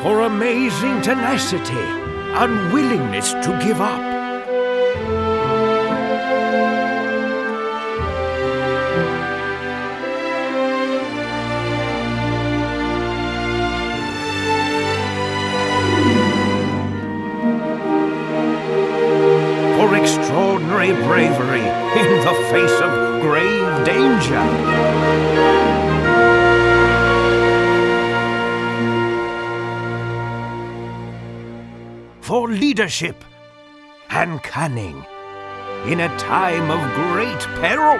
for amazing tenacity, unwillingness to give up. For extraordinary bravery in the face of grave danger. For leadership and cunning in a time of great peril.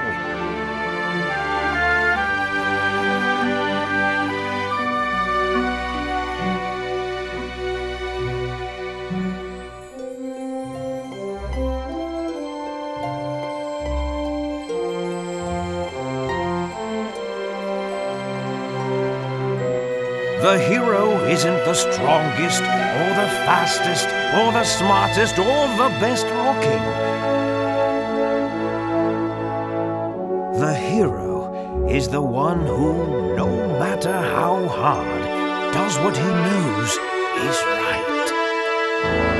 The hero isn't the strongest, or the fastest, or the smartest, or the best looking. The hero is the one who, no matter how hard, does what he knows is right.